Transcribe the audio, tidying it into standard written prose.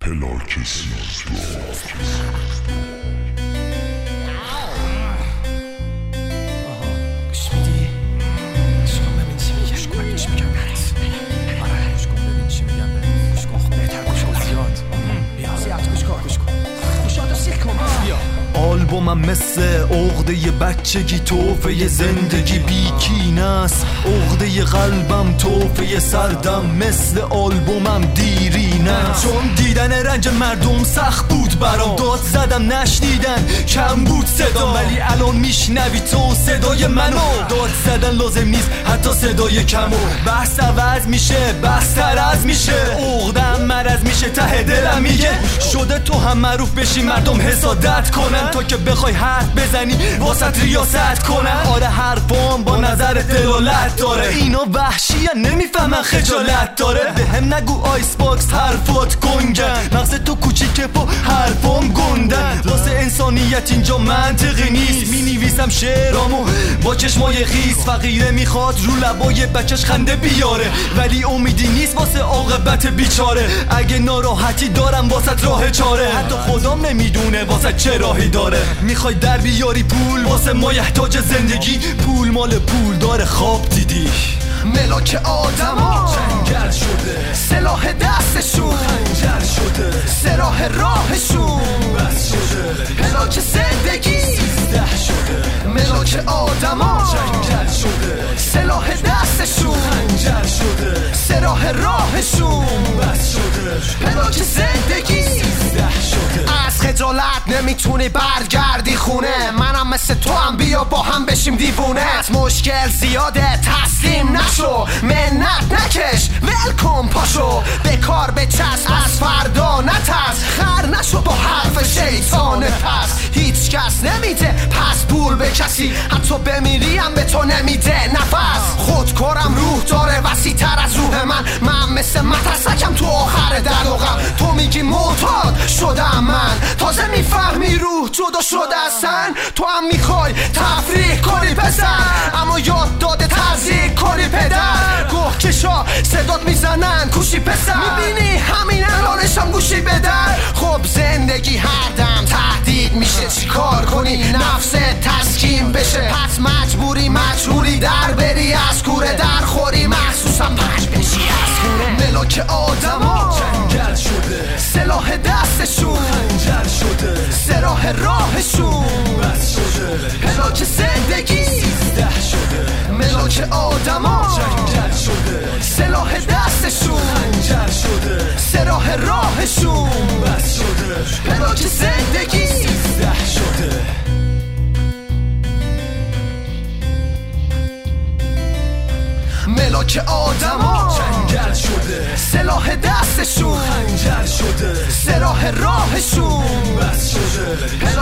پلاک سیزده. آلبومم مثل عقده بچگی توفه زندگی بیکینه است، عقده قلبم توفه سردم مثل آلبومم دیرینه. چون دیدن رنج مردم سخت بود برام، داد زدم نشنیدن کم بود صدا، ولی الان میشنوی تو صدای منو. داد زدن لازم نیست حتی صدای کمو، بحث عوض میشه بحث ترز میشه، عقدم مرض میشه ته دلم میگه شده تو هم معروف بشی مردم حسادت کنن، تا که بخوای حرف بزنی واسط ریاست کنن. آره حرفام با نظر دلالت داره، اینا وحشی نمیفهمن خجالت داره. به هم نگو آیس باکس حرفات گنگن، مغز تو کوچیکه و حرفام گندن. واسه انسانیت اینجا منطقی نیست، می نویسم شعرامو با چشمای خیس. فقیره میخواد رو لبای بچش خنده بیاره، ولی امیدی نیست واسه عاقبت بیچاره. اگه ناراحتی دارم واسط راه چاره، حتی خودم نمیدونه واسط چه راهی داره. میخوای در بیاری پول واسه مایحتاج زندگی، پول مال پول داره خواب دیدی. ملاک آدما جنگل شده، سلاح دستشون خنجر شده، سراح راهشون بس شده، پلاک زندگی 13 شده. ملاک آدما جنگل شده، سلاح دستشون خنجر شده، سراح راهشون بس شده، پلاک زندگی 13 شده. از خجالت نمیتونی برگردی خونه، منم مثل تو هم بیا با هم بشیم دیوونه. مشکل زیاده تسلیم نشو، منت نکش ولکن پاشو، به کار بچسب از فردا نترس، خر نشو با حرف شیطان پس. هیچ کس نمیده پس پول به کسی، حتی بمیریم به تو نمیده نفس. خودکارم روح داره وسیع تر از روح من مثل مترسکم تو آخر دلوغم. تو میگی معتاد شدم من، تازه میفهمی روح جدا شده اصلا. تو هم میخوای تفریح کنی پسر، اما یاد داده تزریق کنی پدر. گوه کشا صدات میزنن کوشی پسر، میبینی همین الانشم گوشی بدر. خب زندگی هر دم تهدید میشه، چی کار کنی نفست تسکین بشه؟ پس مجبوری در بری از کوره، در خوری مخصوصا پنج بشی از کوره. ملاک آدما جنگل شده، سلاح دستشون خنجر شده، سراح راهشون بس شده، پلاک زندگی 13 شده. ملاک آدما جنگل شده، سلاح دستشون خنجر شده، سراح راهشون بس شده، پلاک زندگی 13 شده. ملاک آدما جنگل شده، سلاح دستشون خنجر شده، سراح راهشون بس شده،